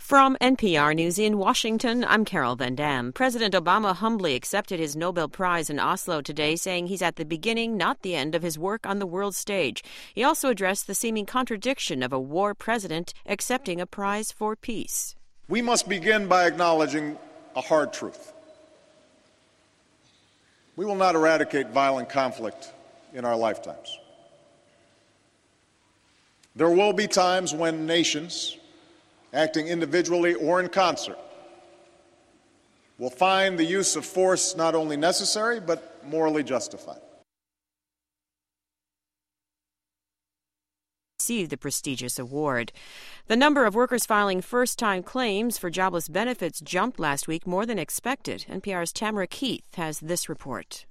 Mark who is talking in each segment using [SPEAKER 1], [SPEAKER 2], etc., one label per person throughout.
[SPEAKER 1] From NPR News in Washington, I'm Carol Van Dam. President Obama humbly accepted his Nobel Prize in Oslo today, saying he's at the beginning, not the end, of his work on the world stage. He also addressed the seeming contradiction of a war president accepting a prize for peace.
[SPEAKER 2] We must begin by acknowledging a hard truth. We will not eradicate violent conflict in our lifetimes. There will be times when nations, acting individually or in concert, will find the use of force not only necessary but morally justified.
[SPEAKER 1] Received the prestigious award. The number of workers filing first-time claims for jobless benefits jumped last week more than expected. NPR's Tamara Keith has this report.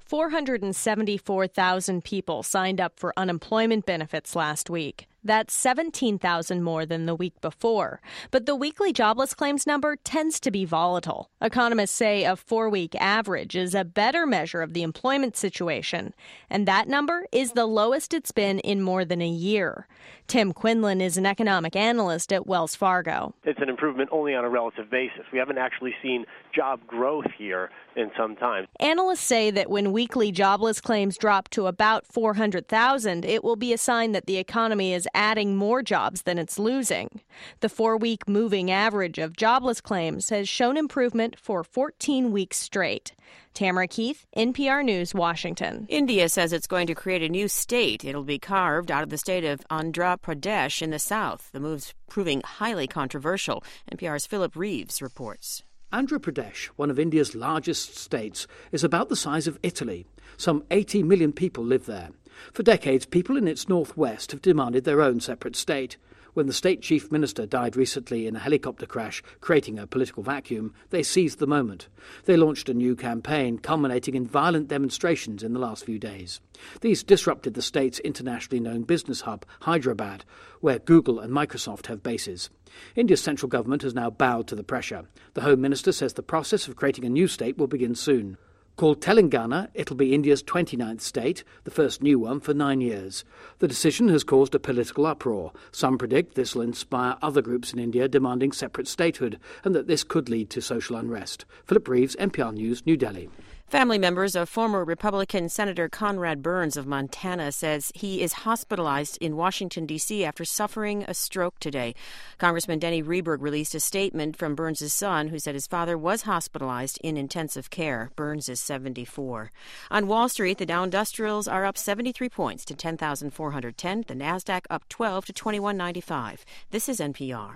[SPEAKER 3] 474,000 people signed up for unemployment benefits last week. That's 17,000 more than the week before. But the weekly jobless claims number tends to be volatile. Economists say a 4-week average is a better measure of the employment situation, and that number is the lowest it's been in more than a year. Tim Quinlan is an economic analyst at Wells Fargo.
[SPEAKER 4] It's an improvement only on a relative basis. We haven't actually seen job growth here in some time.
[SPEAKER 3] Analysts say that when weekly jobless claims drop to about 400,000, it will be a sign that the economy is adding more jobs than it's losing. The 4-week moving average of jobless claims has shown improvement for 14 weeks straight. Tamara Keith, NPR News, Washington.
[SPEAKER 1] India says it's going to create a new state. It'll be carved out of the state of Andhra Pradesh in the south. The move's proving highly controversial. NPR's Philip Reeves reports.
[SPEAKER 5] Andhra Pradesh, one of India's largest states, is about the size of Italy. Some 80 million people live there. For decades, people in its northwest have demanded their own separate state. When the state chief minister died recently in a helicopter crash, creating a political vacuum, they seized the moment. They launched a new campaign, culminating in violent demonstrations in the last few days. These disrupted the state's internationally known business hub, Hyderabad, where Google and Microsoft have bases. India's central government has now bowed to the pressure. The Home Minister says the process of creating a new state will begin soon. Called Telangana, it'll be India's 29th state, the first new one for 9 years. The decision has caused a political uproar. Some predict this will inspire other groups in India demanding separate statehood, and that this could lead to social unrest. Philip Reeves, NPR News, New Delhi.
[SPEAKER 1] Family members of former Republican Senator Conrad Burns of Montana says he is hospitalized in Washington, D.C. after suffering a stroke today. Congressman Denny Rehberg released a statement from Burns' son, who said his father was hospitalized in intensive care. Burns is 74. On Wall Street, the Dow Industrials are up 73 points to 10,410. The Nasdaq up 12 to 2195. This is NPR.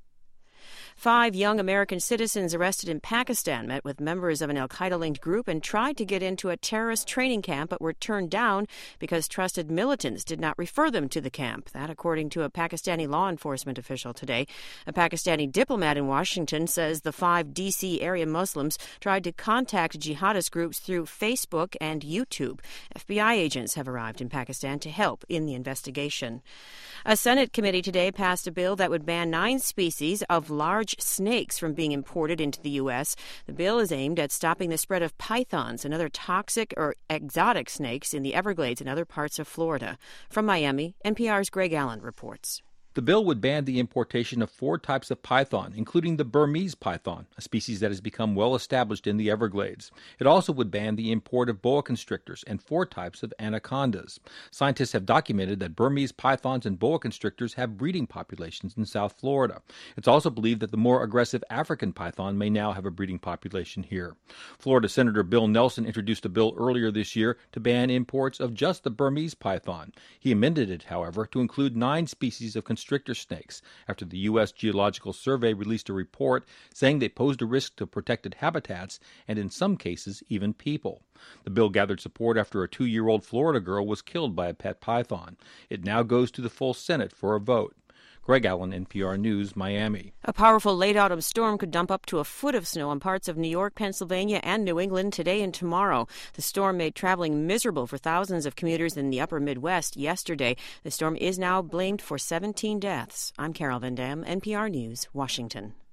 [SPEAKER 1] 5 young American citizens arrested in Pakistan met with members of an al-Qaeda-linked group and tried to get into a terrorist training camp but were turned down because trusted militants did not refer them to the camp. That according to a Pakistani law enforcement official today. A Pakistani diplomat in Washington says the 5 D.C. area Muslims tried to contact jihadist groups through Facebook and YouTube. FBI agents have arrived in Pakistan to help in the investigation. A Senate committee today passed a bill that would ban 9 species of large snakes from being imported into the U.S. The bill is aimed at stopping the spread of pythons and other toxic or exotic snakes in the Everglades and other parts of Florida. From Miami, NPR's Greg Allen reports.
[SPEAKER 6] The bill would ban the importation of 4 types of python, including the Burmese python, a species that has become well established in the Everglades. It also would ban the import of boa constrictors and 4 types of anacondas. Scientists have documented that Burmese pythons and boa constrictors have breeding populations in South Florida. It's also believed that the more aggressive African python may now have a breeding population here. Florida Senator Bill Nelson introduced a bill earlier this year to ban imports of just the Burmese python. He amended it, however, to include 9 species of constrictor snakes after the U.S. Geological Survey released a report saying they posed a risk to protected habitats and, in some cases, even people. The bill gathered support after a 2-year-old Florida girl was killed by a pet python. It now goes to the full Senate for a vote. Greg Allen, NPR News, Miami.
[SPEAKER 1] A powerful late-autumn storm could dump up to a foot of snow on parts of New York, Pennsylvania, and New England today and tomorrow. The storm made traveling miserable for thousands of commuters in the upper Midwest yesterday. The storm is now blamed for 17 deaths. I'm Carol Van Dam, NPR News, Washington.